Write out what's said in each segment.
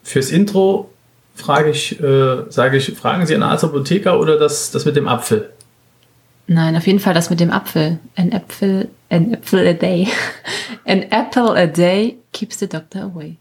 Fürs Intro sage ich, fragen Sie einen Arzt, Apotheker oder das mit dem Apfel? Nein, auf jeden Fall das mit dem Apfel. An apple a day. An apple a day keeps the doctor away.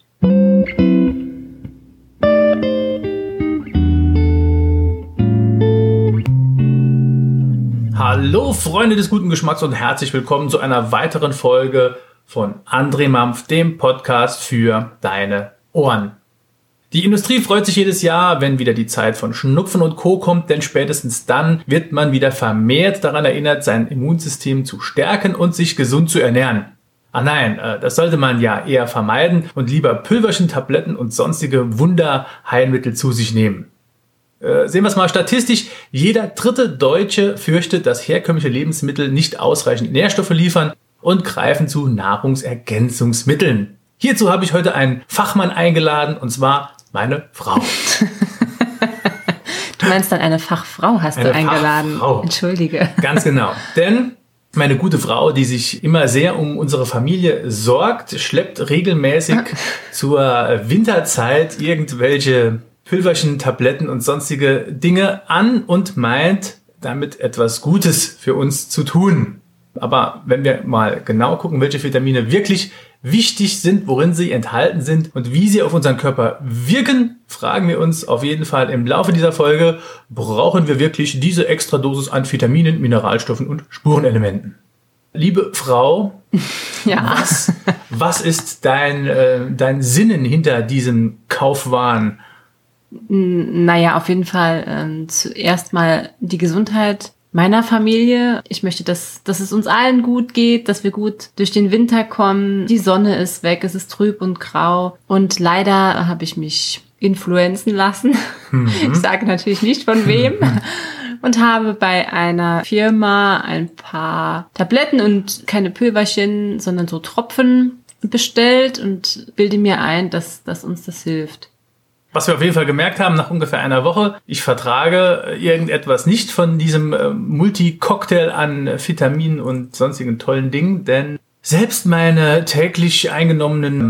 Hallo Freunde des guten Geschmacks und herzlich willkommen zu einer weiteren Folge von André Mampf, dem Podcast für deine Ohren. Die Industrie freut sich jedes Jahr, wenn wieder die Zeit von Schnupfen und Co. kommt, denn spätestens dann wird man wieder vermehrt daran erinnert, sein Immunsystem zu stärken und sich gesund zu ernähren. Ach nein, das sollte man ja eher vermeiden und lieber Pülverchen, Tabletten und sonstige Wunderheilmittel zu sich nehmen. Sehen wir es mal statistisch. Jeder dritte Deutsche fürchtet, dass herkömmliche Lebensmittel nicht ausreichend Nährstoffe liefern und greifen zu Nahrungsergänzungsmitteln. Hierzu habe ich heute einen Fachmann eingeladen, und zwar meine Frau. Du meinst dann eine Fachfrau hast du eingeladen. Fachfrau. Entschuldige. Ganz genau. Denn meine gute Frau, die sich immer sehr um unsere Familie sorgt, schleppt regelmäßig zur Winterzeit irgendwelche Pülverchen, Tabletten und sonstige Dinge an und meint, damit etwas Gutes für uns zu tun. Aber wenn wir mal genau gucken, welche Vitamine wirklich wichtig sind, worin sie enthalten sind und wie sie auf unseren Körper wirken, fragen wir uns auf jeden Fall im Laufe dieser Folge, brauchen wir wirklich diese Extradosis an Vitaminen, Mineralstoffen und Spurenelementen? Liebe Frau, ja. was ist dein Sinnen hinter diesem Kaufwahn? Naja, auf jeden Fall zuerst mal die Gesundheit meiner Familie. Ich möchte, dass es uns allen gut geht, dass wir gut durch den Winter kommen. Die Sonne ist weg, es ist trüb und grau. Und leider habe ich mich influenzen lassen. Ich sage natürlich nicht von wem. Und habe bei einer Firma ein paar Tabletten und keine Pülverchen, sondern so Tropfen bestellt und bilde mir ein, dass uns das hilft. Was wir auf jeden Fall gemerkt haben nach ungefähr einer Woche, ich vertrage irgendetwas nicht von diesem Multi-Cocktail an Vitaminen und sonstigen tollen Dingen, denn selbst meine täglich eingenommenen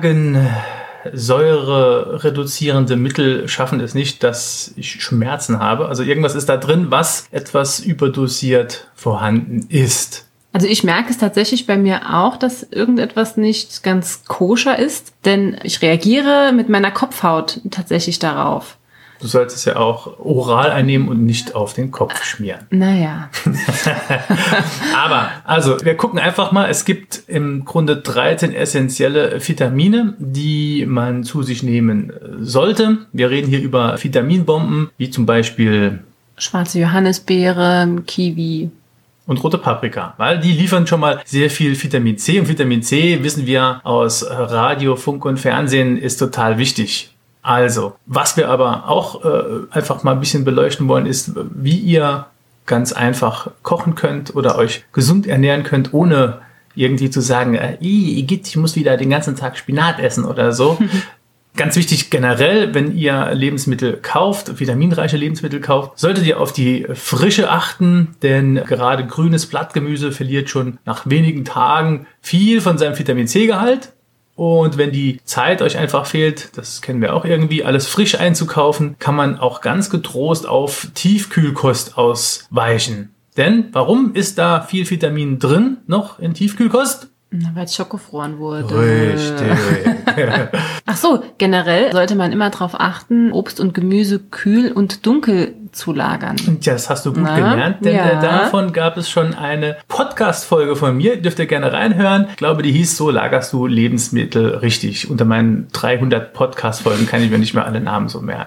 Magensäure reduzierende Mittel schaffen es nicht, dass ich Schmerzen habe. Also irgendwas ist da drin, was etwas überdosiert vorhanden ist. Also ich merke es tatsächlich bei mir auch, dass irgendetwas nicht ganz koscher ist, denn ich reagiere mit meiner Kopfhaut tatsächlich darauf. Du solltest es ja auch oral einnehmen und nicht auf den Kopf schmieren. Naja. Aber, also, wir gucken einfach mal. Es gibt im Grunde 13 essentielle Vitamine, die man zu sich nehmen sollte. Wir reden hier über Vitaminbomben, wie zum Beispiel schwarze Johannisbeere, Kiwi und rote Paprika, weil die liefern schon mal sehr viel Vitamin C. Und Vitamin C, wissen wir aus Radio, Funk und Fernsehen, ist total wichtig. Also, was wir aber auch einfach mal ein bisschen beleuchten wollen, ist, wie ihr ganz einfach kochen könnt oder euch gesund ernähren könnt, ohne irgendwie zu sagen, ich muss wieder den ganzen Tag Spinat essen oder so. Ganz wichtig generell, wenn ihr Lebensmittel kauft, vitaminreiche Lebensmittel kauft, solltet ihr auf die Frische achten, denn gerade grünes Blattgemüse verliert schon nach wenigen Tagen viel von seinem Vitamin-C-Gehalt. Und wenn die Zeit euch einfach fehlt, das kennen wir auch irgendwie, alles frisch einzukaufen, kann man auch ganz getrost auf Tiefkühlkost ausweichen. Denn warum ist da viel Vitamin drin noch in Tiefkühlkost? Weil es schockgefroren wurde. Richtig. Ach so, generell sollte man immer darauf achten, Obst und Gemüse kühl und dunkel zu lagern. Das hast du gut gelernt, denn davon gab es schon eine Podcast-Folge von mir. Dürft ihr gerne reinhören. Ich glaube, die hieß so, lagerst du Lebensmittel richtig. Unter meinen 300 Podcast-Folgen kann ich mir nicht mehr alle Namen so merken.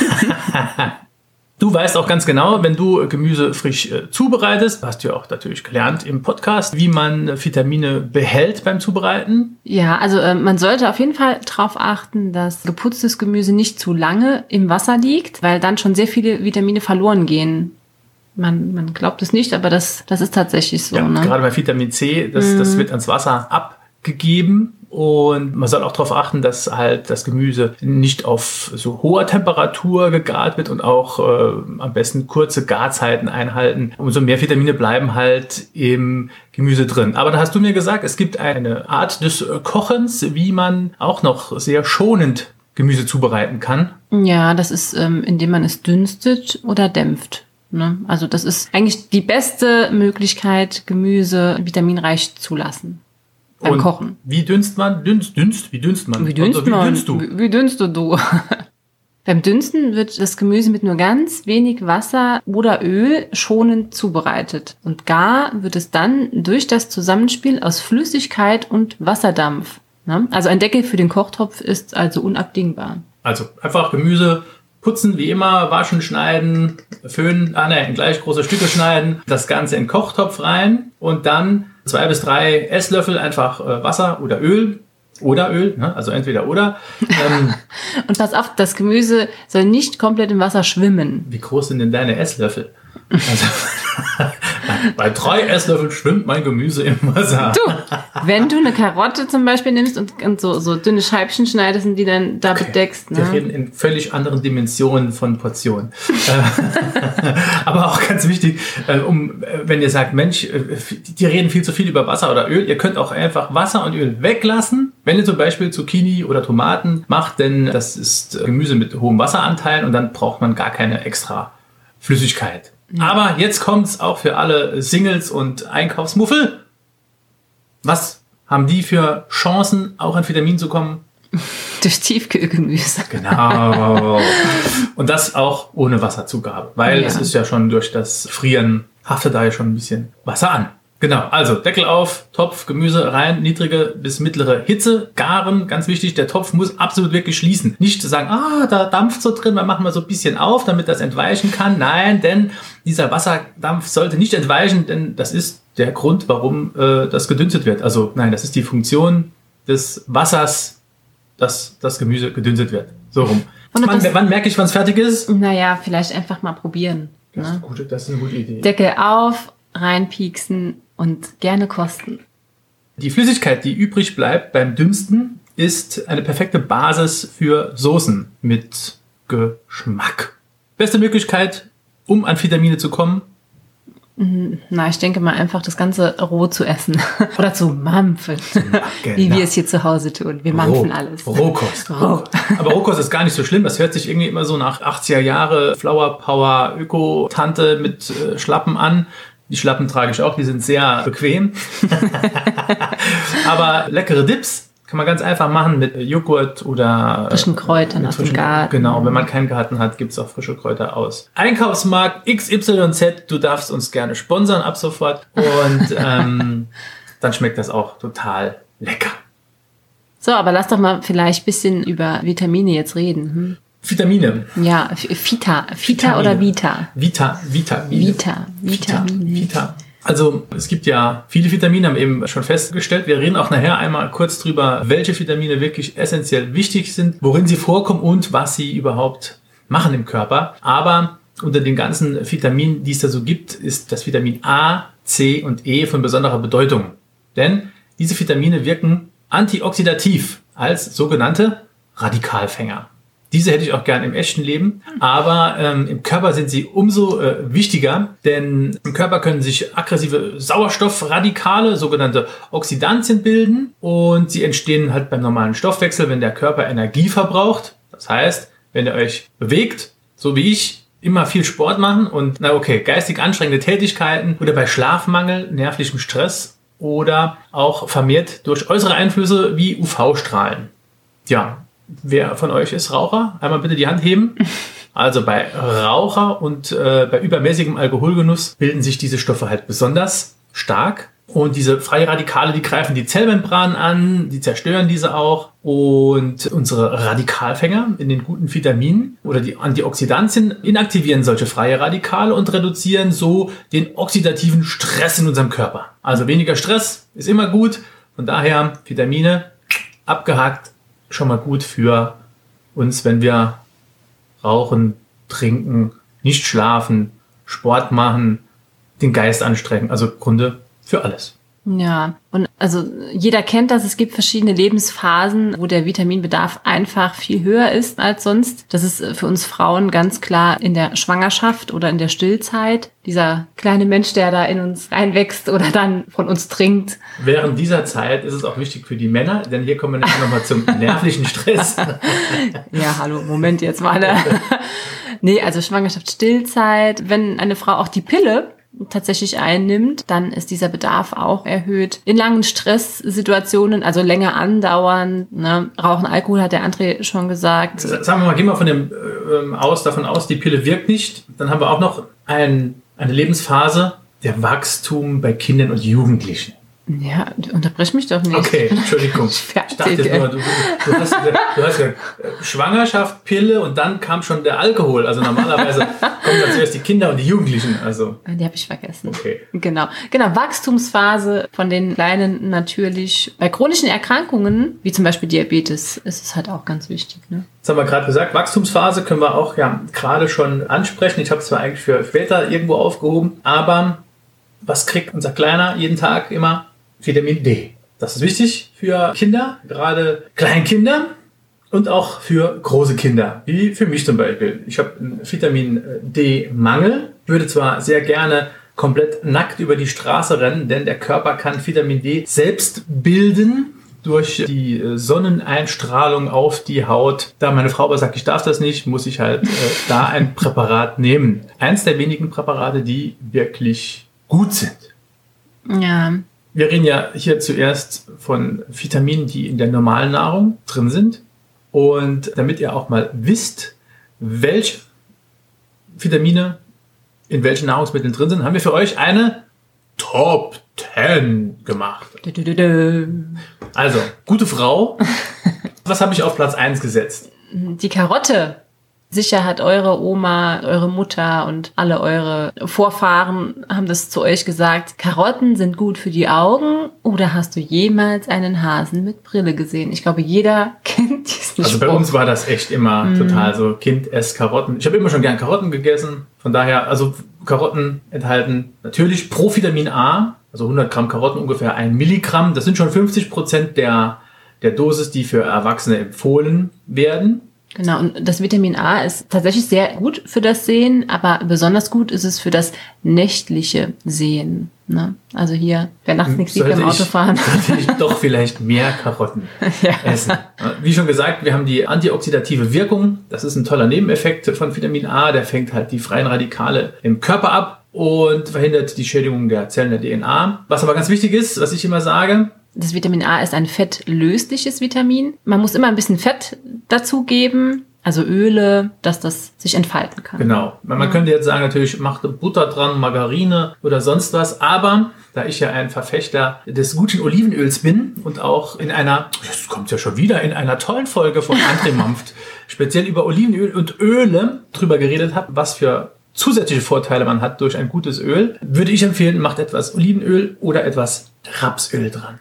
Du weißt auch ganz genau, wenn du Gemüse frisch zubereitest, hast du ja auch natürlich gelernt im Podcast, wie man Vitamine behält beim Zubereiten. Ja, also man sollte auf jeden Fall darauf achten, dass geputztes Gemüse nicht zu lange im Wasser liegt, weil dann schon sehr viele Vitamine verloren gehen. Man glaubt es nicht, aber das ist tatsächlich so. Ja, ne? Gerade bei Vitamin C, das wird ans Wasser abgegeben. Und man soll auch darauf achten, dass halt das Gemüse nicht auf so hoher Temperatur gegart wird und auch am besten kurze Garzeiten einhalten. Umso mehr Vitamine bleiben halt im Gemüse drin. Aber da hast du mir gesagt, es gibt eine Art des Kochens, wie man auch noch sehr schonend Gemüse zubereiten kann? Ja, das ist, indem man es dünstet oder dämpft. Ne? Also das ist eigentlich die beste Möglichkeit, Gemüse vitaminreich zu lassen. Beim Und Kochen. Wie dünst man? Wie dünst man? Wie dünst Also, man? Wie dünst du? Wie dünstet du? Beim Dünsten wird das Gemüse mit nur ganz wenig Wasser oder Öl schonend zubereitet. Und gar wird es dann durch das Zusammenspiel aus Flüssigkeit und Wasserdampf. Ne? Also ein Deckel für den Kochtopf ist also unabdingbar. Also einfach Gemüse putzen, wie immer, waschen, schneiden, föhnen, in gleich große Stücke schneiden, das Ganze in den Kochtopf rein und dann 2 bis 3 Esslöffel einfach Wasser oder Öl, ne? Also entweder oder. Und pass auf, das Gemüse soll nicht komplett im Wasser schwimmen. Wie groß sind denn deine Esslöffel? Also, bei 3 Esslöffeln schwimmt mein Gemüse im Wasser. Du, wenn du eine Karotte zum Beispiel nimmst und so dünne Scheibchen schneidest und die dann da bedeckst. Ne? Wir reden in völlig anderen Dimensionen von Portionen. Aber auch ganz wichtig, wenn ihr sagt, Mensch, die reden viel zu viel über Wasser oder Öl, ihr könnt auch einfach Wasser und Öl weglassen. Wenn ihr zum Beispiel Zucchini oder Tomaten macht, denn das ist Gemüse mit hohem Wasseranteil und dann braucht man gar keine extra Flüssigkeit. Ja. Aber jetzt kommt's auch für alle Singles und Einkaufsmuffel. Was haben die für Chancen, auch an Vitamin zu kommen? Durch Tiefkühlgemüse. Genau. Und das auch ohne Wasserzugabe, weil es ist ja schon durch das Frieren, haftet da ja schon ein bisschen Wasser an. Genau, also Deckel auf, Topf, Gemüse rein, niedrige bis mittlere Hitze, garen, ganz wichtig, der Topf muss absolut wirklich schließen. Nicht zu sagen, da dampft so drin, wir machen mal so ein bisschen auf, damit das entweichen kann. Nein, denn dieser Wasserdampf sollte nicht entweichen, denn das ist der Grund, warum das gedünstet wird. Also nein, das ist die Funktion des Wassers, dass das Gemüse gedünstet wird. So rum. Wann merke ich, wann es fertig ist? Naja, vielleicht einfach mal probieren. Ne? Das ist eine gute Idee. Deckel auf, reinpieksen und gerne kosten. Die Flüssigkeit, die übrig bleibt beim Dünsten, ist eine perfekte Basis für Soßen mit Geschmack. Beste Möglichkeit, um an Vitamine zu kommen? Na, ich denke mal einfach das Ganze roh zu essen oder zu mampfen, wie wir es hier zu Hause tun. Wir mampfen alles. Rohkost. Aber Rohkost ist gar nicht so schlimm. Das hört sich irgendwie immer so nach 80er Jahre Flower Power Öko-Tante mit Schlappen an. Die Schlappen trage ich auch, die sind sehr bequem. Aber leckere Dips kann man ganz einfach machen mit Joghurt oder frischen Kräutern aus dem Garten. Genau, wenn man keinen Garten hat, gibt es auch frische Kräuter aus Einkaufsmarkt XYZ. Du darfst uns gerne sponsern ab sofort. Und dann schmeckt das auch total lecker. So, aber lass doch mal vielleicht ein bisschen über Vitamine jetzt reden. Vitamine. Ja, Vita oder Vita? Vita. Also es gibt ja viele Vitamine, haben eben schon festgestellt. Wir reden auch nachher einmal kurz drüber, welche Vitamine wirklich essentiell wichtig sind, worin sie vorkommen und was sie überhaupt machen im Körper. Aber unter den ganzen Vitaminen, die es da so gibt, ist das Vitamin A, C und E von besonderer Bedeutung. Denn diese Vitamine wirken antioxidativ als sogenannte Radikalfänger. Diese hätte ich auch gern im echten Leben, aber im Körper sind sie umso wichtiger, denn im Körper können sich aggressive Sauerstoffradikale, sogenannte Oxidantien bilden und sie entstehen halt beim normalen Stoffwechsel, wenn der Körper Energie verbraucht. Das heißt, wenn ihr euch bewegt, so wie ich, immer viel Sport machen und geistig anstrengende Tätigkeiten oder bei Schlafmangel, nervlichem Stress oder auch vermehrt durch äußere Einflüsse wie UV-Strahlen. Ja. Wer von euch ist Raucher? Einmal bitte die Hand heben. Also bei Raucher und bei übermäßigem Alkoholgenuss bilden sich diese Stoffe halt besonders stark. Und diese freie Radikale, die greifen die Zellmembran an, die zerstören diese auch. Und unsere Radikalfänger in den guten Vitaminen oder die Antioxidantien inaktivieren solche freie Radikale und reduzieren so den oxidativen Stress in unserem Körper. Also weniger Stress ist immer gut. Von daher Vitamine abgehakt. Schon mal gut für uns, wenn wir rauchen, trinken, nicht schlafen, Sport machen, den Geist anstrengen. Also im Grunde für alles. Ja, und also jeder kennt das, es gibt verschiedene Lebensphasen, wo der Vitaminbedarf einfach viel höher ist als sonst. Das ist für uns Frauen ganz klar in der Schwangerschaft oder in der Stillzeit. Dieser kleine Mensch, der da in uns reinwächst oder dann von uns trinkt. Während dieser Zeit ist es auch wichtig für die Männer, denn hier kommen wir nochmal zum nervlichen Stress. Ja, hallo, Moment jetzt mal. Nee, also Schwangerschaft, Stillzeit. Wenn eine Frau auch die Pille tatsächlich einnimmt, dann ist dieser Bedarf auch erhöht. In langen Stresssituationen, also länger andauern, ne? Rauchen, Alkohol hat der André schon gesagt. Sagen wir mal, gehen wir davon aus, die Pille wirkt nicht. Dann haben wir auch noch eine Lebensphase, der Wachstum bei Kindern und Jugendlichen. Ja, unterbrich mich doch nicht. Okay, Entschuldigung. Ich dachte jetzt nur, du hast gesagt, Schwangerschaft, Pille und dann kam schon der Alkohol. Also normalerweise kommen dann zuerst die Kinder und die Jugendlichen. Also. Die habe ich vergessen. Okay. Genau, Wachstumsphase von den Kleinen natürlich. Bei chronischen Erkrankungen, wie zum Beispiel Diabetes, ist es halt auch ganz wichtig. Ne? Das haben wir gerade gesagt. Wachstumsphase können wir auch ja gerade schon ansprechen. Ich habe es zwar eigentlich für später irgendwo aufgehoben, aber was kriegt unser Kleiner jeden Tag immer? Vitamin D. Das ist wichtig für Kinder, gerade Kleinkinder und auch für große Kinder, wie für mich zum Beispiel. Ich habe einen Vitamin D-Mangel, würde zwar sehr gerne komplett nackt über die Straße rennen, denn der Körper kann Vitamin D selbst bilden durch die Sonneneinstrahlung auf die Haut. Da meine Frau aber sagt, ich darf das nicht, muss ich halt da ein Präparat nehmen. Eins der wenigen Präparate, die wirklich gut sind. Ja. Wir reden ja hier zuerst von Vitaminen, die in der normalen Nahrung drin sind. Und damit ihr auch mal wisst, welche Vitamine in welchen Nahrungsmitteln drin sind, haben wir für euch eine Top 10 gemacht. Also, gute Frau. Was habe ich auf Platz 1 gesetzt? Die Karotte. Sicher hat eure Oma, eure Mutter und alle eure Vorfahren haben das zu euch gesagt. Karotten sind gut für die Augen. Oder hast du jemals einen Hasen mit Brille gesehen? Ich glaube, jeder kennt diesen Also bei uns war das echt immer total so, Kind, ess Karotten. Ich habe immer schon gern Karotten gegessen. Von daher, also Karotten enthalten natürlich Provitamin A, also 100 Gramm Karotten ungefähr 1 Milligramm. Das sind schon 50% der Dosis, die für Erwachsene empfohlen werden. Genau, und das Vitamin A ist tatsächlich sehr gut für das Sehen, aber besonders gut ist es für das nächtliche Sehen. Ne? Also hier, wer nachts nichts sieht beim Autofahren. Sollte ich doch vielleicht mehr Karotten essen. Wie schon gesagt, wir haben die antioxidative Wirkung. Das ist ein toller Nebeneffekt von Vitamin A. Der fängt halt die freien Radikale im Körper ab und verhindert die Schädigung der Zellen der DNA. Was aber ganz wichtig ist, was ich immer sage, das Vitamin A ist ein fettlösliches Vitamin. Man muss immer ein bisschen Fett dazugeben, also Öle, dass das sich entfalten kann. Genau. Man könnte jetzt sagen, natürlich macht Butter dran, Margarine oder sonst was. Aber da ich ja ein Verfechter des guten Olivenöls bin und auch das kommt ja schon wieder, in einer tollen Folge von André Mampft speziell über Olivenöl und Öle drüber geredet habe, was für zusätzliche Vorteile man hat durch ein gutes Öl, würde ich empfehlen, macht etwas Olivenöl oder etwas Rapsöl dran.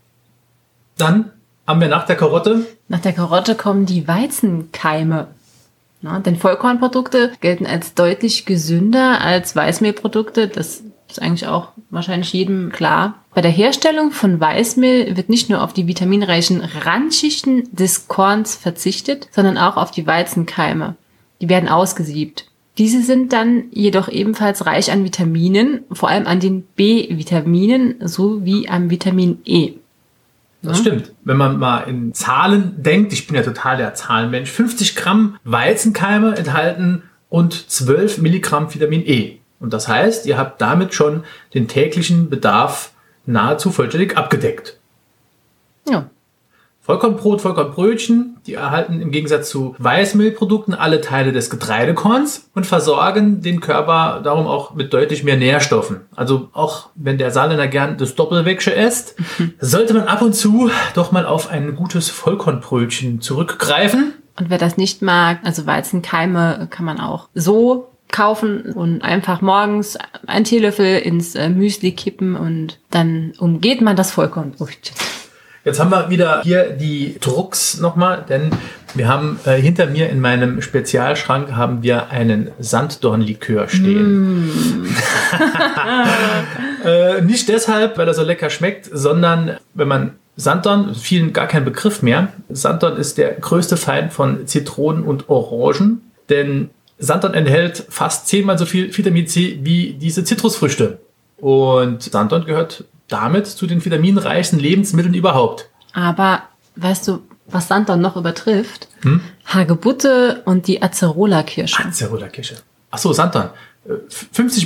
Dann haben wir nach der Karotte. Nach der Karotte kommen die Weizenkeime. Ja, denn Vollkornprodukte gelten als deutlich gesünder als Weißmehlprodukte. Das ist eigentlich auch wahrscheinlich jedem klar. Bei der Herstellung von Weißmehl wird nicht nur auf die vitaminreichen Randschichten des Korns verzichtet, sondern auch auf die Weizenkeime. Die werden ausgesiebt. Diese sind dann jedoch ebenfalls reich an Vitaminen, vor allem an den B-Vitaminen sowie am Vitamin E. Das stimmt. Wenn man mal in Zahlen denkt, ich bin ja total der Zahlenmensch, 50 Gramm Weizenkeime enthalten rund 12 Milligramm Vitamin E. Und das heißt, ihr habt damit schon den täglichen Bedarf nahezu vollständig abgedeckt. Ja. Vollkornbrot, Vollkornbrötchen, die erhalten im Gegensatz zu Weißmehlprodukten alle Teile des Getreidekorns und versorgen den Körper darum auch mit deutlich mehr Nährstoffen. Also auch wenn der Saarländer gern das Doppelwägsche isst, sollte man ab und zu doch mal auf ein gutes Vollkornbrötchen zurückgreifen. Und wer das nicht mag, also Weizenkeime kann man auch so kaufen und einfach morgens einen Teelöffel ins Müsli kippen und dann umgeht man das Vollkornbrötchen. Jetzt haben wir wieder hier die Drucks nochmal, denn wir haben hinter mir in meinem Spezialschrank haben wir einen Sanddornlikör stehen. Nicht deshalb, weil er so lecker schmeckt, sondern wenn man Sanddorn, vielen gar kein Begriff mehr. Sanddorn ist der größte Feind von Zitronen und Orangen, denn Sanddorn enthält fast 10-mal so viel Vitamin C wie diese Zitrusfrüchte. Und Sanddorn gehört damit zu den vitaminreichsten Lebensmitteln überhaupt. Aber weißt du, was Sanddorn noch übertrifft? Hagebutte und die Acerola-Kirsche. Acerola-Kirsche. Achso, Sanddorn. 50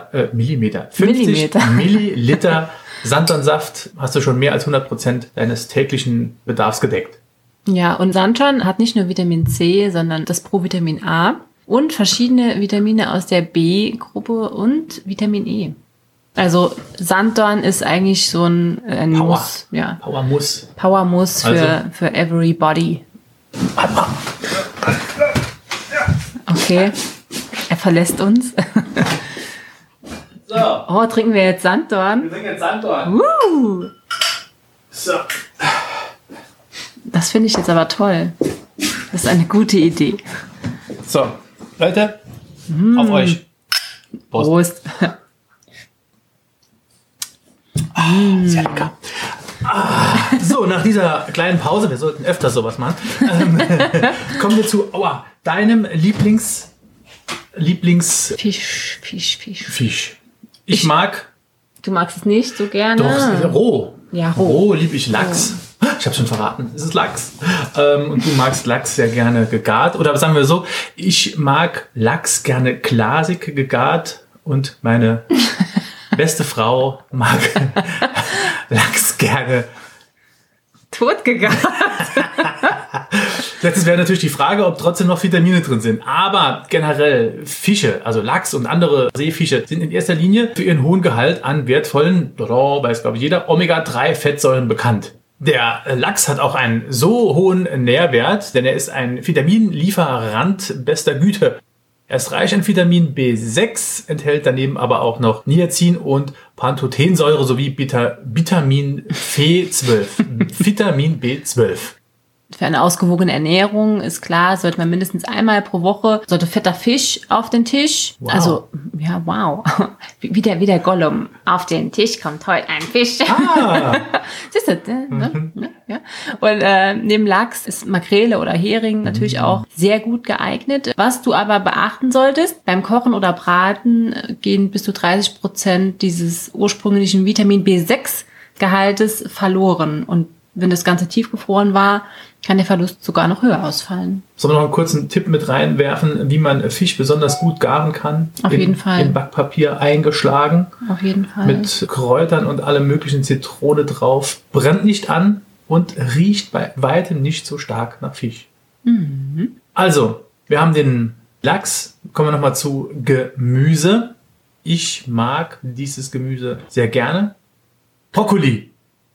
Milliliter Sanddornsaft hast du schon mehr als 100% deines täglichen Bedarfs gedeckt. Ja, und Sanddorn hat nicht nur Vitamin C, sondern das Provitamin A und verschiedene Vitamine aus der B-Gruppe und Vitamin E. Also Sanddorn ist eigentlich so ein Power. Muss. Ja. Power-Muss. Power-Muss für everybody. Okay, er verlässt uns. So. Oh, trinken wir jetzt Sanddorn? Wir trinken jetzt Sanddorn. So. Das finde ich jetzt aber toll. Das ist eine gute Idee. So, Leute, auf euch. Prost. Sehr lecker. So, nach dieser kleinen Pause, wir sollten öfter sowas machen, kommen wir zu deinem Lieblings Fisch. Ich mag... Du magst es nicht so gerne? Doch, roh. Ja, roh. Roh liebe ich Lachs. Ich habe schon verraten, es ist Lachs. Und du magst Lachs sehr gerne gegart. Oder sagen wir so, ich mag Lachs gerne glasig gegart und meine beste Frau mag Lachs gerne totgegart. Jetzt wäre natürlich die Frage, ob trotzdem noch Vitamine drin sind. Aber generell Fische, also Lachs und andere Seefische, sind in erster Linie für ihren hohen Gehalt an wertvollen, weiß glaube ich jeder, Omega-3-Fettsäuren bekannt. Der Lachs hat auch einen so hohen Nährwert, denn er ist ein Vitaminlieferant bester Güte. Er ist reich an Vitamin B6, enthält daneben aber auch noch Niacin und Pantothensäure sowie Vitamin B12. Vitamin B12. Für eine ausgewogene Ernährung ist klar, sollte man mindestens einmal pro Woche, sollte fetter Fisch auf den Tisch. Wow. Also, ja, wow. Wie der Gollum. Auf den Tisch kommt heute ein Fisch. Siehst du, ne? Ja. Und neben Lachs ist Makrele oder Hering natürlich auch sehr gut geeignet. Was du aber beachten solltest, beim Kochen oder Braten gehen bis zu 30% dieses ursprünglichen Vitamin B6-Gehaltes verloren. Und wenn das Ganze tiefgefroren war, kann der Verlust sogar noch höher ausfallen. Sollen wir noch einen kurzen Tipp mit reinwerfen, wie man Fisch besonders gut garen kann? Auf jeden Fall. In Backpapier eingeschlagen. Auf jeden Fall. Mit Kräutern und allem möglichen Zitrone drauf. Brennt nicht an und riecht bei weitem nicht so stark nach Fisch. Mhm. Also, wir haben den Lachs. Kommen wir nochmal zu Gemüse. Ich mag dieses Gemüse sehr gerne. Brokkoli.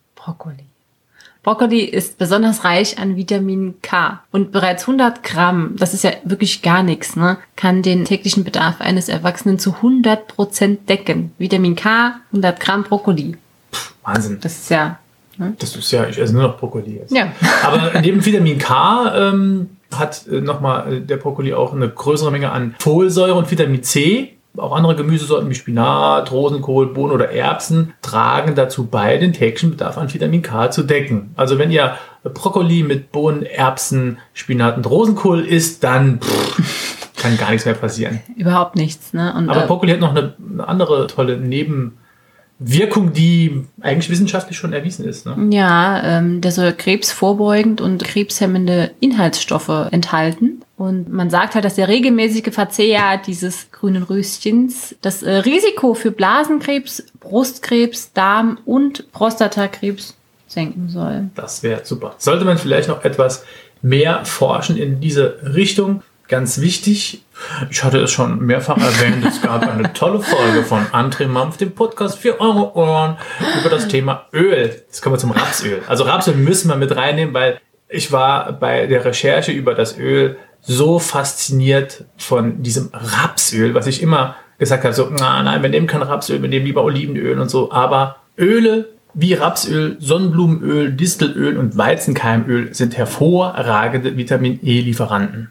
Brokkoli ist besonders reich an Vitamin K und bereits 100 Gramm, das ist ja wirklich gar nichts, ne, kann den täglichen Bedarf eines Erwachsenen zu 100% decken. Vitamin K, 100 Gramm Brokkoli. Wahnsinn. Das ist ja... Ne? Das ist ja, ich esse nur noch Brokkoli jetzt. Ja. Aber neben Vitamin K hat nochmal der Brokkoli auch eine größere Menge an Folsäure und Vitamin C. Auch andere Gemüsesorten wie Spinat, Rosenkohl, Bohnen oder Erbsen tragen dazu bei, den täglichen Bedarf an Vitamin K zu decken. Also wenn ihr Brokkoli mit Bohnen, Erbsen, Spinat und Rosenkohl isst, dann kann gar nichts mehr passieren. Überhaupt nichts. Ne? Und, aber Brokkoli hat noch eine andere tolle Nebenwirkung, die eigentlich wissenschaftlich schon erwiesen ist. Ne? Ja, der soll krebsvorbeugend und krebshemmende Inhaltsstoffe enthalten. Und man sagt halt, dass der regelmäßige Verzehr dieses grünen Röschens das Risiko für Blasenkrebs, Brustkrebs, Darm- und Prostatakrebs senken soll. Das wäre super. Sollte man vielleicht noch etwas mehr forschen in diese Richtung? Ganz wichtig, ich hatte es schon mehrfach erwähnt, es gab eine tolle Folge von André Mampf, dem Podcast für eure Ohren, über das Thema Öl. Jetzt kommen wir zum Rapsöl. Also Rapsöl müssen wir mit reinnehmen, weil ich war bei der Recherche über das Öl so fasziniert von diesem Rapsöl, was ich immer gesagt habe, so, nein, wir nehmen kein Rapsöl, wir nehmen lieber Olivenöl und so, aber Öle wie Rapsöl, Sonnenblumenöl, Distelöl und Weizenkeimöl sind hervorragende Vitamin-E-Lieferanten.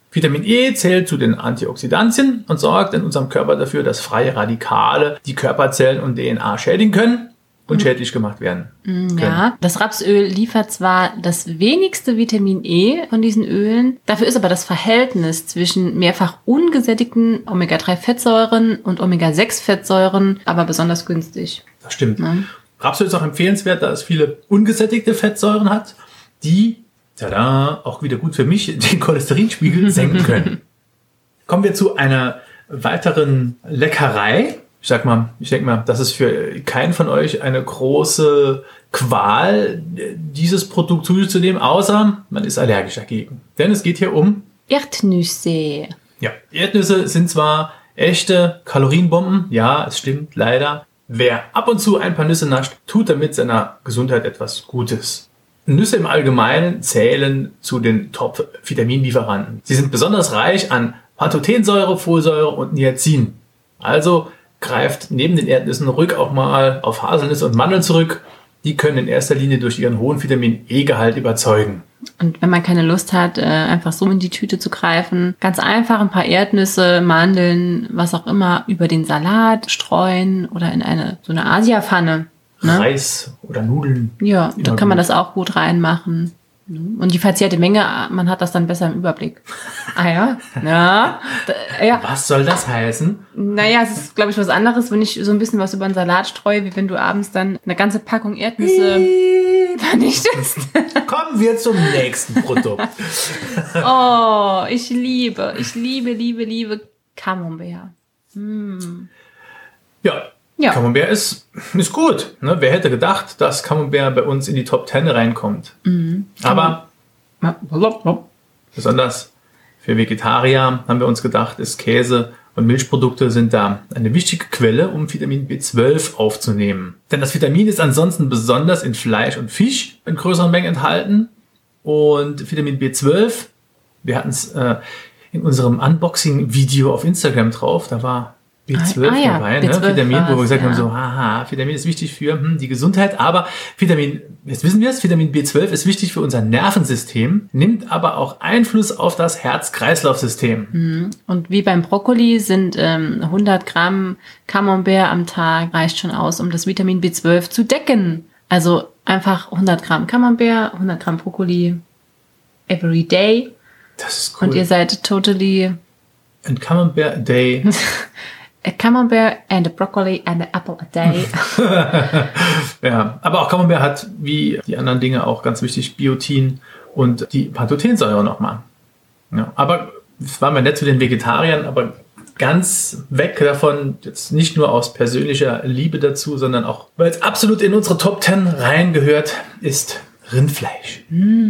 Vitamin E zählt zu den Antioxidantien und sorgt in unserem Körper dafür, dass freie Radikale die Körperzellen und DNA schädigen können und schädlich gemacht werden können. Ja, das Rapsöl liefert zwar das wenigste Vitamin E von diesen Ölen, dafür ist aber das Verhältnis zwischen mehrfach ungesättigten Omega-3-Fettsäuren und Omega-6-Fettsäuren aber besonders günstig. Das stimmt. Ja. Rapsöl ist auch empfehlenswert, da es viele ungesättigte Fettsäuren hat, die, tada, auch wieder gut für mich, den Cholesterinspiegel senken können. Kommen wir zu einer weiteren Leckerei. Ich denke mal, das ist für keinen von euch eine große Qual, dieses Produkt zu sich zu nehmen, außer man ist allergisch dagegen. Denn es geht hier um Erdnüsse. Ja, Erdnüsse sind zwar echte Kalorienbomben, ja, es stimmt leider. Wer ab und zu ein paar Nüsse nascht, tut damit seiner Gesundheit etwas Gutes. Nüsse im Allgemeinen zählen zu den Top-Vitaminlieferanten. Sie sind besonders reich an Pantothensäure, Folsäure und Niacin. Also greift neben den Erdnüssen ruhig auch mal auf Haselnüsse und Mandeln zurück. Die können in erster Linie durch ihren hohen Vitamin-E-Gehalt überzeugen. Und wenn man keine Lust hat, einfach so in die Tüte zu greifen, ganz einfach ein paar Erdnüsse, Mandeln, was auch immer, über den Salat streuen oder in so eine Asiapfanne. Ne? Reis oder Nudeln. Ja, da kann man das auch gut reinmachen. Und die verzehrte Menge, man hat das dann besser im Überblick. Ja. Ja. Was soll das heißen? Naja, es ist, glaube ich, was anderes, wenn ich so ein bisschen was über einen Salat streue, wie wenn du abends dann eine ganze Packung Erdnüsse vernichtest. Kommen wir zum nächsten Produkt. Oh, ich liebe Camembert. Ja, Camembert ist gut. Ne? Wer hätte gedacht, dass Camembert bei uns in die Top 10 reinkommt? Aber besonders für Vegetarier haben wir uns gedacht, ist Käse und Milchprodukte sind da eine wichtige Quelle, um Vitamin B12 aufzunehmen. Denn das Vitamin ist ansonsten besonders in Fleisch und Fisch in größeren Mengen enthalten. Und Vitamin B12, wir hatten es in unserem Unboxing-Video auf Instagram drauf, da war B12 dabei, B12 ne? Vitamin, wo wir gesagt haben, so, Vitamin ist wichtig für die Gesundheit, aber jetzt wissen wir es, Vitamin B12 ist wichtig für unser Nervensystem, nimmt aber auch Einfluss auf das Herz-Kreislauf-System. Und wie beim Brokkoli sind 100 Gramm Camembert am Tag reicht schon aus, um das Vitamin B12 zu decken. Also einfach 100 Gramm Camembert, 100 Gramm Brokkoli every day. Das ist cool. Und ihr seid totally... And Camembert a day... A Camembert and a broccoli and an apple a day. Ja, aber auch Camembert hat, wie die anderen Dinge, auch ganz wichtig Biotin und die Pantothensäure nochmal. Ja, aber es war mir nett zu den Vegetariern, aber ganz weg davon, jetzt nicht nur aus persönlicher Liebe dazu, sondern auch, weil es absolut in unsere Top 10 reingehört, ist Rindfleisch.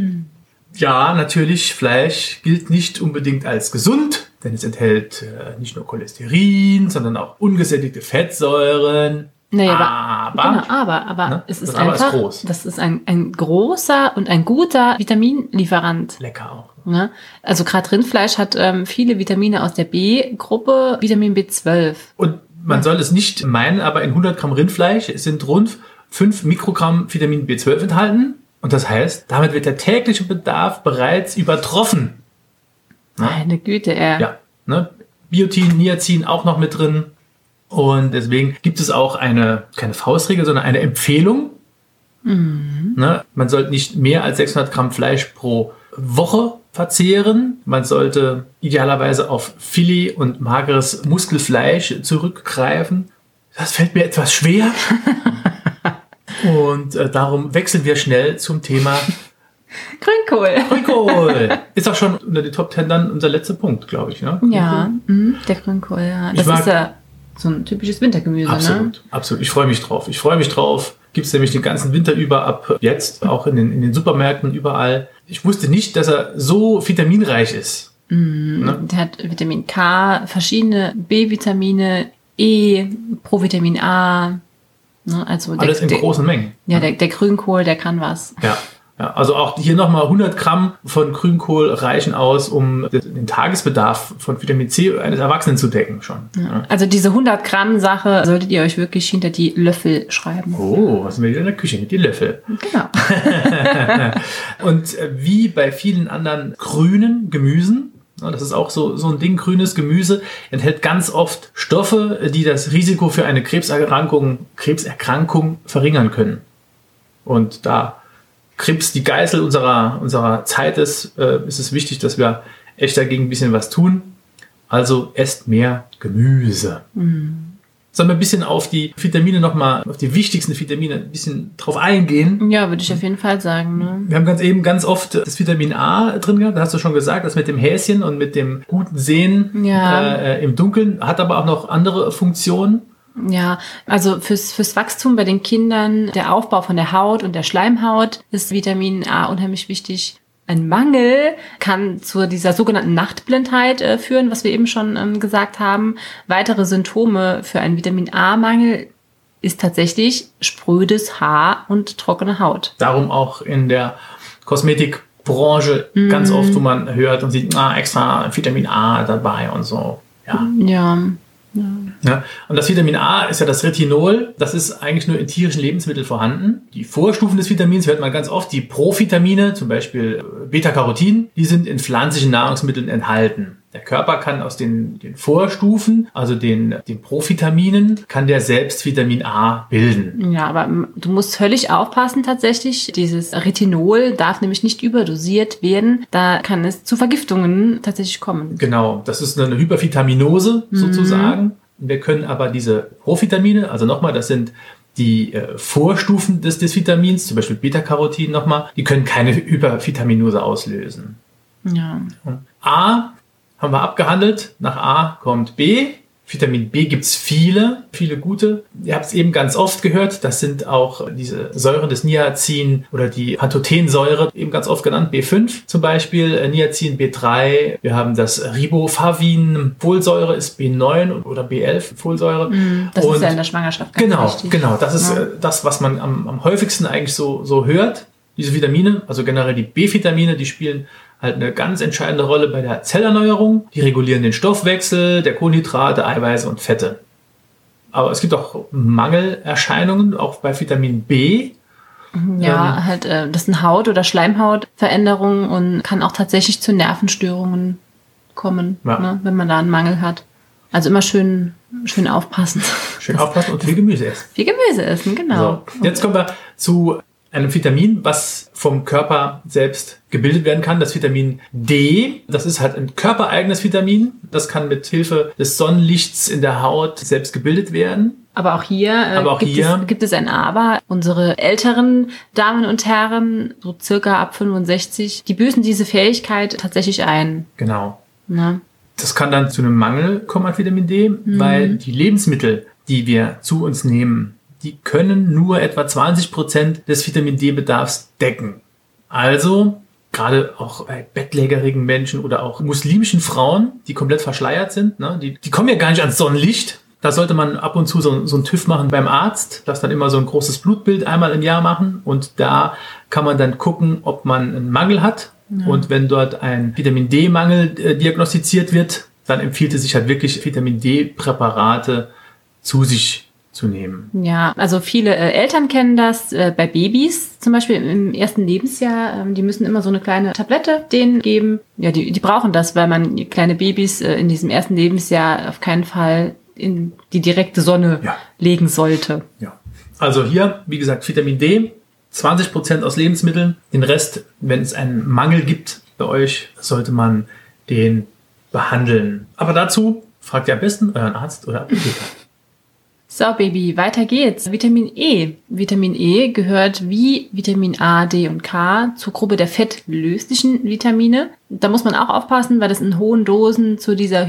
Ja, natürlich, Fleisch gilt nicht unbedingt als gesund, denn es enthält nicht nur Cholesterin, sondern auch ungesättigte Fettsäuren. Naja, aber ne? Es ist das einfach, ist groß. Das ist ein großer und ein guter Vitaminlieferant. Lecker auch. Ne? Also gerade Rindfleisch hat viele Vitamine aus der B-Gruppe, Vitamin B12. Und man soll es nicht meinen, aber in 100 Gramm Rindfleisch sind rund 5 Mikrogramm Vitamin B12 enthalten. Und das heißt, damit wird der tägliche Bedarf bereits übertroffen. Meine Güte, Ja, ne? Biotin, Niacin auch noch mit drin. Und deswegen gibt es auch keine Faustregel, sondern eine Empfehlung. Ne? Man sollte nicht mehr als 600 Gramm Fleisch pro Woche verzehren. Man sollte idealerweise auf Filet und mageres Muskelfleisch zurückgreifen. Das fällt mir etwas schwer. Und darum wechseln wir schnell zum Thema Grünkohl. Ist auch schon unter die Top 10 dann unser letzter Punkt, glaube ich. Ne? Ja, der Grünkohl, ja. Das ist ja so ein typisches Wintergemüse. Absolut. Ich freue mich drauf. Gibt es nämlich den ganzen Winter über ab jetzt, auch in den Supermärkten überall. Ich wusste nicht, dass er so vitaminreich ist. Ne? Der hat Vitamin K, verschiedene B-Vitamine, E, Provitamin A. Ne? Also alles in großen Mengen. Ja, der Grünkohl, der kann was. Ja, also auch hier nochmal 100 Gramm von Grünkohl reichen aus, um den Tagesbedarf von Vitamin C eines Erwachsenen zu decken schon. Ja. Also diese 100 Gramm Sache solltet ihr euch wirklich hinter die Löffel schreiben. Oh, was sind wir wieder in der Küche mit die Löffel? Genau. Und wie bei vielen anderen grünen Gemüsen Ja, das ist auch so ein Ding, grünes Gemüse enthält ganz oft Stoffe, die das Risiko für eine Krebserkrankung verringern können. Und da Krebs die Geißel unserer Zeit ist es wichtig, dass wir echt dagegen ein bisschen was tun. Also esst mehr Gemüse. Sollen wir ein bisschen auf die Vitamine auf die wichtigsten Vitamine ein bisschen drauf eingehen? Ja, würde ich auf jeden Fall sagen. Ne? Wir haben ganz oft das Vitamin A drin gehabt, da hast du schon gesagt, das mit dem Häschen und mit dem guten Sehen im Dunkeln, hat aber auch noch andere Funktionen. Ja, also fürs Wachstum bei den Kindern, der Aufbau von der Haut und der Schleimhaut ist Vitamin A unheimlich wichtig. Ein Mangel kann zu dieser sogenannten Nachtblindheit führen, was wir eben schon gesagt haben. Weitere Symptome für einen Vitamin-A-Mangel ist tatsächlich sprödes Haar und trockene Haut. Darum auch in der Kosmetikbranche ganz oft, wo man hört und sieht, extra Vitamin A dabei und so. Ja. Ja, und das Vitamin A ist ja das Retinol. Das ist eigentlich nur in tierischen Lebensmitteln vorhanden. Die Vorstufen des Vitamins hört man ganz oft. Die Provitamine, zum Beispiel Beta-Carotin, die sind in pflanzlichen Nahrungsmitteln enthalten. Der Körper kann aus den Vorstufen, also den Provitaminen, kann der selbst Vitamin A bilden. Ja, aber du musst völlig aufpassen tatsächlich. Dieses Retinol darf nämlich nicht überdosiert werden. Da kann es zu Vergiftungen tatsächlich kommen. Genau, das ist eine Hypervitaminose sozusagen. Wir können aber diese Provitamine, also nochmal, das sind die Vorstufen des Vitamins, zum Beispiel Beta-Carotin nochmal, die können keine Hypervitaminose auslösen. Ja. A haben wir abgehandelt. Nach A kommt B. Vitamin B gibt's viele gute. Ihr habt es eben ganz oft gehört. Das sind auch diese Säuren des Niacin oder die Pantothensäure, eben ganz oft genannt. B5 zum Beispiel, Niacin, B3. Wir haben das Riboflavin. Folsäure ist B9 oder B11 Folsäure. Das ist ja in der Schwangerschaft ganz wichtig. Genau. Das ist das, was man am häufigsten eigentlich so hört. Diese Vitamine, also generell die B-Vitamine, die spielen halt eine ganz entscheidende Rolle bei der Zellerneuerung. Die regulieren den Stoffwechsel der Kohlenhydrate, Eiweiße und Fette. Aber es gibt auch Mangelerscheinungen, auch bei Vitamin B. Ja, das sind Haut- oder Schleimhautveränderungen und kann auch tatsächlich zu Nervenstörungen kommen, ne, wenn man da einen Mangel hat. Also immer schön aufpassen. Schön aufpassen und viel Gemüse essen. Viel Gemüse essen, genau. So, jetzt kommen wir zu einem Vitamin, was vom Körper selbst gebildet werden kann, das Vitamin D. Das ist halt ein körpereigenes Vitamin. Das kann mit Hilfe des Sonnenlichts in der Haut selbst gebildet werden. Aber auch hier gibt es ein Aber. Unsere älteren Damen und Herren, so circa ab 65, die büßen diese Fähigkeit tatsächlich ein. Genau. Na? Das kann dann zu einem Mangel kommen an Vitamin D, weil die Lebensmittel, die wir zu uns nehmen, die können nur etwa 20% des Vitamin D-Bedarfs decken. Also, gerade auch bei bettlägerigen Menschen oder auch muslimischen Frauen, die komplett verschleiert sind, ne, die kommen ja gar nicht ans Sonnenlicht. Da sollte man ab und zu so einen TÜV machen beim Arzt, das dann immer so ein großes Blutbild einmal im Jahr machen. Und da kann man dann gucken, ob man einen Mangel hat. Ja. Und wenn dort ein Vitamin D-Mangel diagnostiziert wird, dann empfiehlt es sich halt wirklich, Vitamin D-Präparate zu sich zu nehmen. Ja, also viele Eltern kennen das bei Babys, zum Beispiel im ersten Lebensjahr. Die müssen immer so eine kleine Tablette denen geben. Ja, die brauchen das, weil man kleine Babys in diesem ersten Lebensjahr auf keinen Fall in die direkte Sonne legen sollte. Ja. Also hier, wie gesagt, Vitamin D, 20% aus Lebensmitteln. Den Rest, wenn es einen Mangel gibt bei euch, sollte man den behandeln. Aber dazu fragt ihr am besten euren Arzt oder Apotheker. So, Baby, weiter geht's. Vitamin E. Vitamin E gehört wie Vitamin A, D und K zur Gruppe der fettlöslichen Vitamine. Da muss man auch aufpassen, weil das in hohen Dosen zu dieser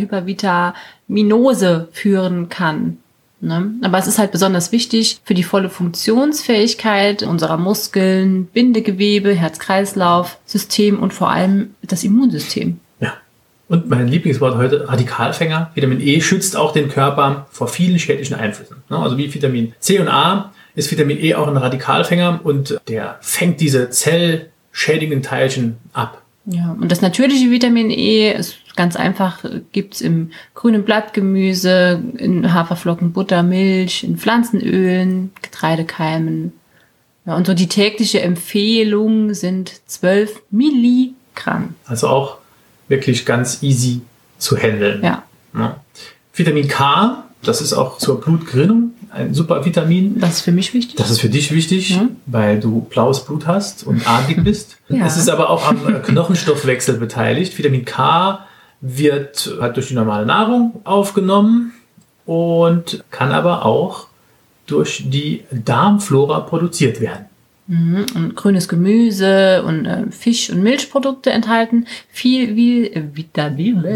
Hypervitaminose führen kann. Ne? Aber es ist halt besonders wichtig für die volle Funktionsfähigkeit unserer Muskeln, Bindegewebe, Herz-Kreislauf-System und vor allem das Immunsystem. Und mein Lieblingswort heute, Radikalfänger. Vitamin E schützt auch den Körper vor vielen schädlichen Einflüssen. Also wie Vitamin C und A ist Vitamin E auch ein Radikalfänger und der fängt diese zellschädigenden Teilchen ab. Ja, und das natürliche Vitamin E ist ganz einfach, gibt's im grünen Blattgemüse, in Haferflocken, Butter, Milch, in Pflanzenölen, Getreidekeimen. Ja, und so die tägliche Empfehlung sind 12 Milligramm. Also auch wirklich ganz easy zu handeln. Ja. Ja. Vitamin K, das ist auch zur Blutgerinnung ein super Vitamin. Das ist für mich wichtig. Das ist für dich wichtig, weil du blaues Blut hast und adlig bist. Ja. Es ist aber auch am Knochenstoffwechsel beteiligt. Vitamin K wird halt durch die normale Nahrung aufgenommen und kann aber auch durch die Darmflora produziert werden. Und grünes Gemüse und Fisch- und Milchprodukte enthalten viele Vitamine.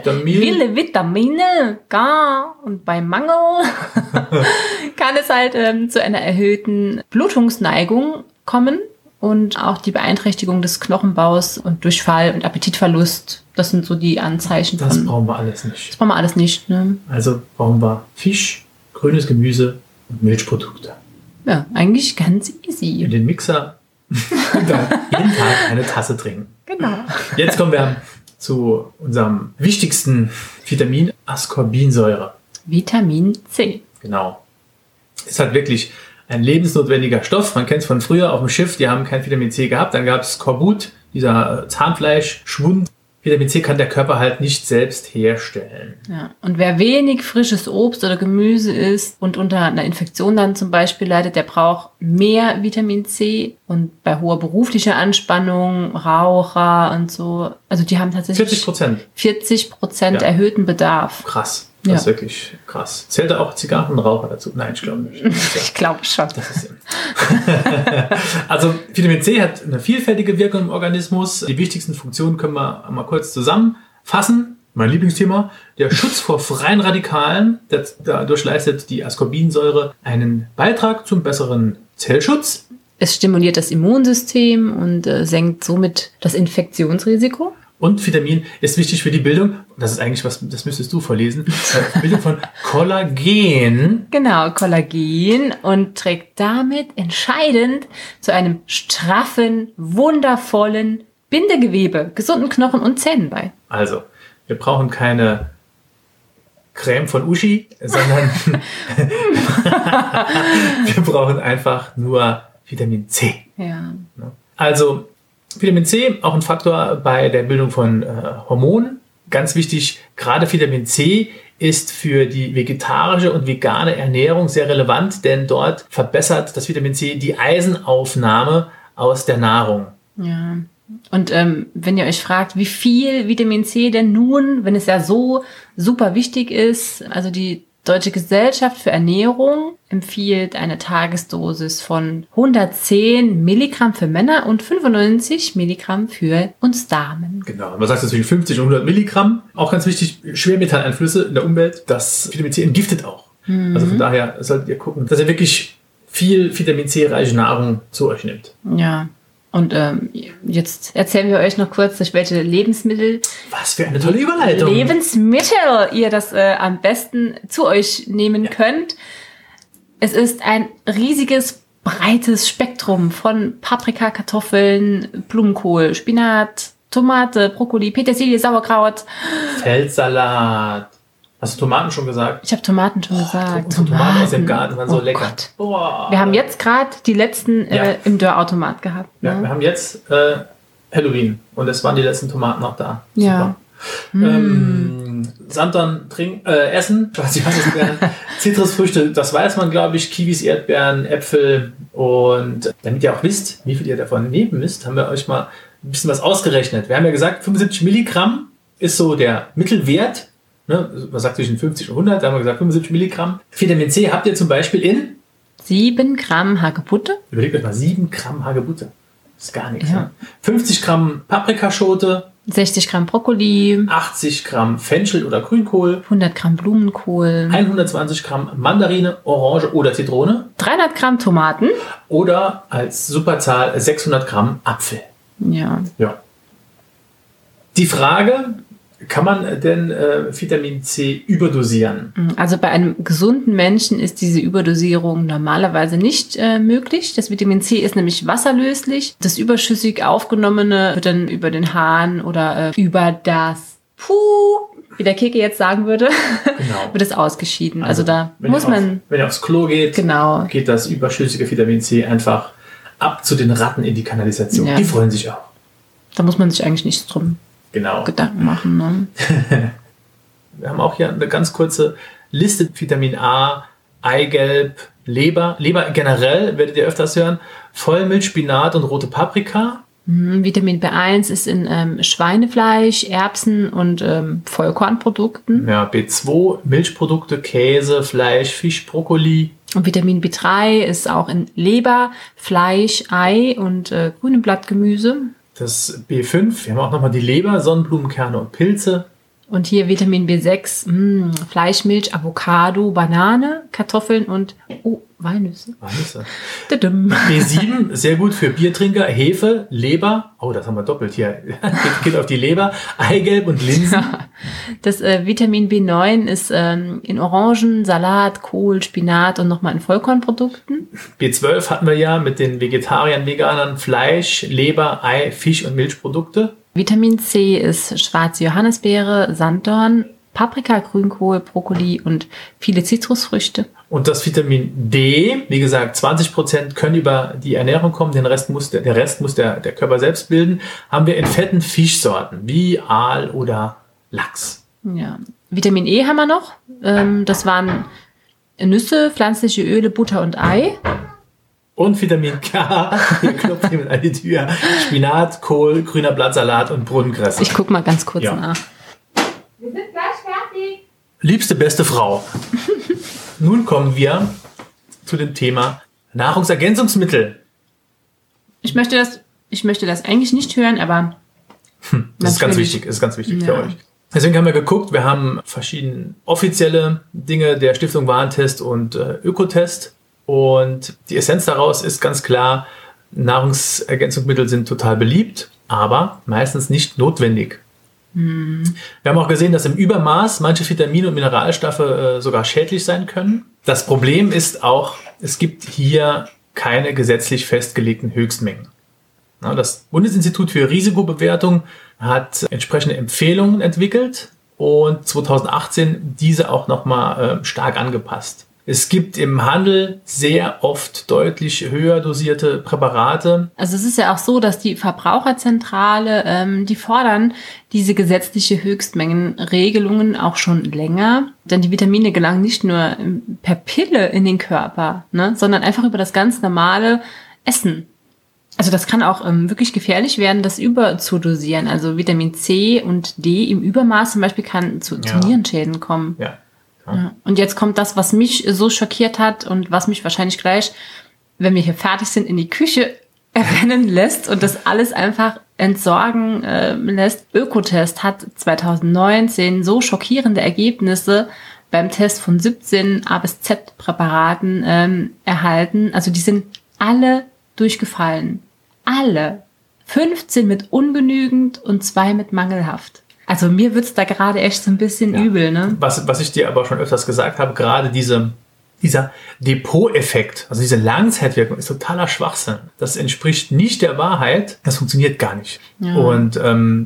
Und bei Mangel kann es halt zu einer erhöhten Blutungsneigung kommen und auch die Beeinträchtigung des Knochenbaus und Durchfall und Appetitverlust. Das sind so die Anzeichen. Das brauchen wir alles nicht. Das brauchen wir alles nicht. Ne? Also brauchen wir Fisch, grünes Gemüse und Milchprodukte. Ja, eigentlich ganz easy. In den Mixer und dann jeden Tag eine Tasse trinken. Genau. Jetzt kommen wir zu unserem wichtigsten Vitamin, Ascorbinsäure. Vitamin C. Genau. Ist halt wirklich ein lebensnotwendiger Stoff. Man kennt es von früher auf dem Schiff, die haben kein Vitamin C gehabt. Dann gab es Skorbut, dieser Zahnfleischschwund. Vitamin C kann der Körper halt nicht selbst herstellen. Ja. Und wer wenig frisches Obst oder Gemüse isst und unter einer Infektion dann zum Beispiel leidet, der braucht mehr Vitamin C. Und bei hoher beruflicher Anspannung, Raucher und so, also die haben tatsächlich 40% erhöhten Bedarf. Krass. Das ist wirklich krass. Zählt da auch Zigarrenraucher dazu? Nein, ich glaube nicht. Ich glaube schon. Das ist also Vitamin C hat eine vielfältige Wirkung im Organismus. Die wichtigsten Funktionen können wir mal kurz zusammenfassen. Mein Lieblingsthema, der Schutz vor freien Radikalen. Dadurch leistet die Ascorbinsäure einen Beitrag zum besseren Zellschutz. Es stimuliert das Immunsystem und senkt somit das Infektionsrisiko. Und Vitamin ist wichtig für die Bildung, das ist eigentlich was, das müsstest du vorlesen, Bildung von Kollagen. Genau, Kollagen und trägt damit entscheidend zu einem straffen, wundervollen Bindegewebe, gesunden Knochen und Zähnen bei. Also, wir brauchen keine Creme von Uschi, sondern wir brauchen einfach nur Vitamin C. Ja. Also, Vitamin C, auch ein Faktor bei der Bildung von Hormonen. Ganz wichtig, gerade Vitamin C ist für die vegetarische und vegane Ernährung sehr relevant, denn dort verbessert das Vitamin C die Eisenaufnahme aus der Nahrung. Ja. Und wenn ihr euch fragt, wie viel Vitamin C denn nun, wenn es ja so super wichtig ist, also die Deutsche Gesellschaft für Ernährung empfiehlt eine Tagesdosis von 110 Milligramm für Männer und 95 Milligramm für uns Damen. Genau, man sagt zwischen 50 und 100 Milligramm. Auch ganz wichtig, Schwermetalleinflüsse in der Umwelt. Das Vitamin C entgiftet auch. Also von daher solltet ihr gucken, dass ihr wirklich viel Vitamin C-reiche Nahrung zu euch nehmt. Ja. Und jetzt erzählen wir euch noch kurz, durch welche Lebensmittel... Was für eine tolle Überleitung. Lebensmittel ihr das am besten zu euch nehmen könnt. Es ist ein riesiges, breites Spektrum von Paprika, Kartoffeln, Blumenkohl, Spinat, Tomate, Brokkoli, Petersilie, Sauerkraut. Feldsalat. Hast du Tomaten schon gesagt? Ich habe Tomaten schon gesagt. Tomaten aus dem Garten waren so lecker. Wir haben jetzt gerade die letzten im Dörrautomat gehabt. Ne? Ja, wir haben jetzt Halloween und es waren die letzten Tomaten noch da. Ja. Sandern essen, Zitrusfrüchte, das weiß man, glaube ich, Kiwis, Erdbeeren, Äpfel. Und damit ihr auch wisst, wie viel ihr davon nehmen müsst, haben wir euch mal ein bisschen was ausgerechnet. Wir haben ja gesagt, 75 Milligramm ist so der Mittelwert. Ne, man sagt zwischen 50 und 100, da haben wir gesagt 75 Milligramm. Vitamin C habt ihr zum Beispiel in 7 Gramm Hagebutte. Überlegt euch mal, 7 Gramm Hagebutte. Das ist gar nichts. Ja. Ne? 50 Gramm Paprikaschote. 60 Gramm Brokkoli. 80 Gramm Fenchel oder Grünkohl. 100 Gramm Blumenkohl. 120 Gramm Mandarine, Orange oder Zitrone. 300 Gramm Tomaten. Oder als Superzahl 600 Gramm Apfel. Ja. Die Frage... Kann man denn Vitamin C überdosieren? Also bei einem gesunden Menschen ist diese Überdosierung normalerweise nicht möglich. Das Vitamin C ist nämlich wasserlöslich. Das überschüssig aufgenommene wird dann über den Hahn oder über das wie der Keke jetzt sagen würde, wird es ausgeschieden. Also da muss man... Wenn ihr aufs Klo geht, geht das überschüssige Vitamin C einfach ab zu den Ratten in die Kanalisation. Ja. Die freuen sich auch. Da muss man sich eigentlich nichts drum genau. Gedanken machen. Ne? Wir haben auch hier eine ganz kurze Liste. Vitamin A, Eigelb, Leber. Leber generell werdet ihr öfters hören. Vollmilch, Spinat und rote Paprika. Vitamin B1 ist in Schweinefleisch, Erbsen und Vollkornprodukten. Ja, B2, Milchprodukte, Käse, Fleisch, Fisch, Brokkoli. Und Vitamin B3 ist auch in Leber, Fleisch, Ei und grünem Blattgemüse. Das B5, wir haben auch nochmal die Leber, Sonnenblumenkerne und Pilze. Und hier Vitamin B6, Fleisch, Milch, Avocado, Banane, Kartoffeln und Walnüsse. Walnüsse. Dadum. B7, sehr gut für Biertrinker, Hefe, Leber. Oh, das haben wir doppelt hier. Geht auf die Leber, Eigelb und Linsen. Das Vitamin B9 ist in Orangen, Salat, Kohl, Spinat und nochmal in Vollkornprodukten. B12 hatten wir ja mit den Vegetariern, Veganern, Fleisch, Leber, Ei, Fisch und Milchprodukte. Vitamin C ist schwarze Johannisbeere, Sanddorn, Paprika, Grünkohl, Brokkoli und viele Zitrusfrüchte. Und das Vitamin D, wie gesagt, 20% können über die Ernährung kommen, der Rest muss der Körper selbst bilden, haben wir in fetten Fischsorten wie Aal oder Lachs. Ja. Vitamin E haben wir noch. Das waren Nüsse, pflanzliche Öle, Butter und Ei. Und Vitamin K, hier klopft jemand an die Tür. Spinat, Kohl, grüner Blattsalat und Brunnengräser. Ich guck mal ganz kurz nach. Wir sind gleich fertig. Liebste, beste Frau. Nun kommen wir zu dem Thema Nahrungsergänzungsmittel. Ich möchte das eigentlich nicht hören, aber Das ist ganz wichtig, für euch. Deswegen haben wir geguckt, wir haben verschiedene offizielle Dinge der Stiftung Warentest und Ökotest. Und die Essenz daraus ist ganz klar, Nahrungsergänzungsmittel sind total beliebt, aber meistens nicht notwendig. Wir haben auch gesehen, dass im Übermaß manche Vitamine und Mineralstoffe sogar schädlich sein können. Das Problem ist auch, es gibt hier keine gesetzlich festgelegten Höchstmengen. Das Bundesinstitut für Risikobewertung hat entsprechende Empfehlungen entwickelt und 2018 diese auch nochmal stark angepasst. Es gibt im Handel sehr oft deutlich höher dosierte Präparate. Also es ist ja auch so, dass die Verbraucherzentrale, die fordern diese gesetzliche Höchstmengenregelungen auch schon länger. Denn die Vitamine gelangen nicht nur per Pille in den Körper, ne, sondern einfach über das ganz normale Essen. Also das kann auch wirklich gefährlich werden, das überzudosieren. Also Vitamin C und D im Übermaß zum Beispiel kann zu Nierenschäden kommen. Ja. Ja. Und jetzt kommt das, was mich so schockiert hat und was mich wahrscheinlich gleich, wenn wir hier fertig sind, in die Küche rennen lässt und das alles einfach entsorgen lässt. Ökotest hat 2019 so schockierende Ergebnisse beim Test von 17 A bis Z Präparaten erhalten. Also die sind alle durchgefallen. Alle. 15 mit ungenügend und 2 mit mangelhaft. Also mir wird's da gerade echt so ein bisschen übel, ne? Was ich dir aber schon öfters gesagt habe, gerade dieser Depot-Effekt, also diese Langzeitwirkung, ist totaler Schwachsinn. Das entspricht nicht der Wahrheit. Das funktioniert gar nicht. Ja. Und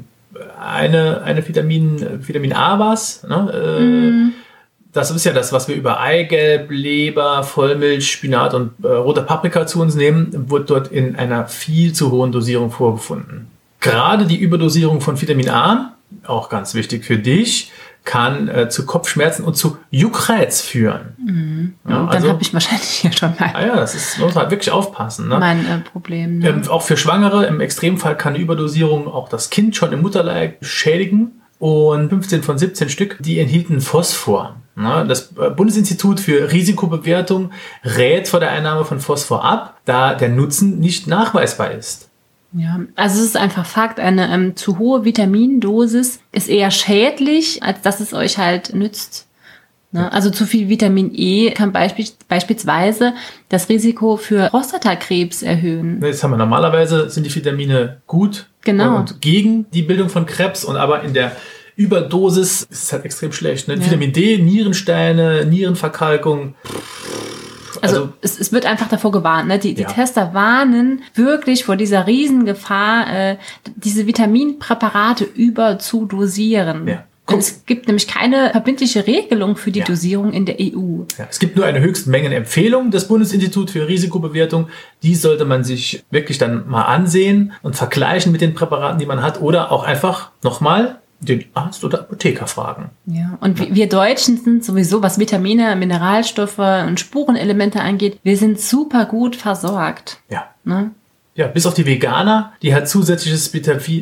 eine Vitamin A war's, ne? Das ist ja das, was wir über Eigelb, Leber, Vollmilch, Spinat und rote Paprika zu uns nehmen, wird dort in einer viel zu hohen Dosierung vorgefunden. Gerade die Überdosierung von Vitamin A, auch ganz wichtig für dich, kann zu Kopfschmerzen und zu Juckreiz führen. Ja, dann habe ich wahrscheinlich hier schon mal muss man halt wirklich aufpassen. Ne? Mein Problem. Ne? Auch für Schwangere, im Extremfall kann eine Überdosierung auch das Kind schon im Mutterleib schädigen. Und 15 von 17 Stück, die enthielten Phosphor. Das Bundesinstitut für Risikobewertung rät vor der Einnahme von Phosphor ab, da der Nutzen nicht nachweisbar ist. Ja, also es ist einfach Fakt, eine zu hohe Vitamindosis ist eher schädlich, als dass es euch halt nützt. Ne? Also zu viel Vitamin E kann beispielsweise das Risiko für Prostatakrebs erhöhen. Jetzt haben wir normalerweise, sind die Vitamine gut und gegen die Bildung von Krebs, und aber in der Überdosis ist es halt extrem schlecht. Ne? Ja. Vitamin D, Nierensteine, Nierenverkalkung. Also es wird einfach davor gewarnt. Ne? Die Tester warnen wirklich vor dieser Riesengefahr, diese Vitaminpräparate überzudosieren. Ja. Es gibt nämlich keine verbindliche Regelung für die Dosierung in der EU. Ja, es gibt nur eine Höchstmengenempfehlung des Bundesinstituts für Risikobewertung. Die sollte man sich wirklich dann mal ansehen und vergleichen mit den Präparaten, die man hat. Oder auch einfach nochmal den Arzt oder Apotheker fragen. Ja, und wir Deutschen sind sowieso, was Vitamine, Mineralstoffe und Spurenelemente angeht, wir sind super gut versorgt. Ja. Ne? Ja, bis auf die Veganer, die halt zusätzliches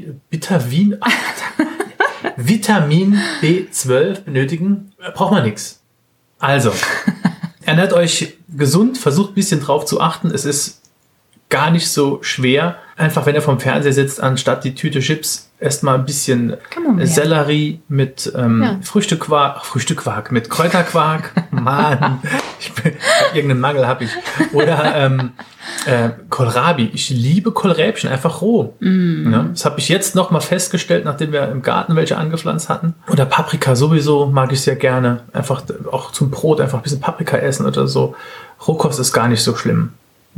Vitamin B12 benötigen, braucht man nichts. Also, ernährt euch gesund, versucht ein bisschen drauf zu achten. Es ist gar nicht so schwer. Einfach, wenn ihr vom Fernseher sitzt, anstatt die Tüte Chips, esst mal ein bisschen Sellerie mit Früchtequark, mit Kräuterquark. Mann, irgendeinen Mangel habe ich. Oder Kohlrabi. Ich liebe Kohlräbchen, einfach roh. Ja, das habe ich jetzt noch mal festgestellt, nachdem wir im Garten welche angepflanzt hatten. Oder Paprika sowieso mag ich sehr gerne. Einfach auch zum Brot einfach ein bisschen Paprika essen oder so. Rohkost ist gar nicht so schlimm.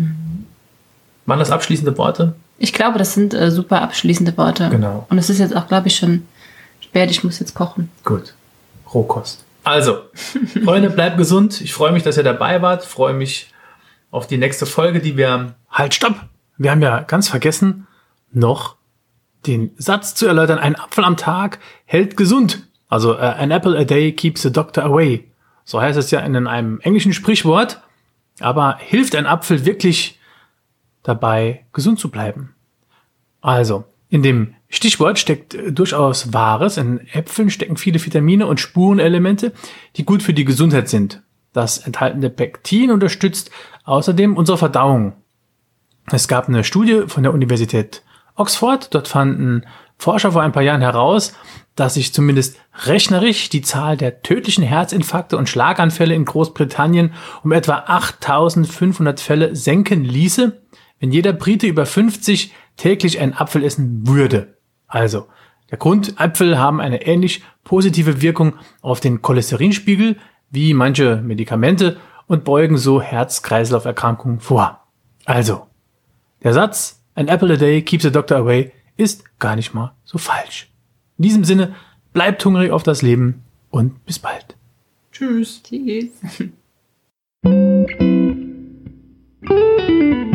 Waren das abschließende Worte? Ich glaube, das sind super abschließende Worte. Genau. Und es ist jetzt auch, glaube ich, schon spät. Ich muss jetzt kochen. Gut. Rohkost. Also, Freunde, bleibt gesund. Ich freue mich, dass ihr dabei wart. Ich freue mich auf die nächste Folge, die wir... Halt, stopp! Wir haben ja ganz vergessen, noch den Satz zu erläutern. Ein Apfel am Tag hält gesund. Also, an apple a day keeps the doctor away. So heißt es ja in einem englischen Sprichwort. Aber hilft ein Apfel wirklich dabei, gesund zu bleiben? Also, in dem Stichwort steckt durchaus Wahres. In Äpfeln stecken viele Vitamine und Spurenelemente, die gut für die Gesundheit sind. Das enthaltene Pektin unterstützt außerdem unsere Verdauung. Es gab eine Studie von der Universität Oxford. Dort fanden Forscher vor ein paar Jahren heraus, dass sich zumindest rechnerisch die Zahl der tödlichen Herzinfarkte und Schlaganfälle in Großbritannien um etwa 8.500 Fälle senken ließe, wenn jeder Brite über 50 täglich einen Apfel essen würde. Also, der Grund, Äpfel haben eine ähnlich positive Wirkung auf den Cholesterinspiegel wie manche Medikamente und beugen so Herz-Kreislauf-Erkrankungen vor. Also, der Satz, an apple a day keeps the doctor away, ist gar nicht mal so falsch. In diesem Sinne, bleibt hungrig auf das Leben und bis bald. Tschüss. Tschüss.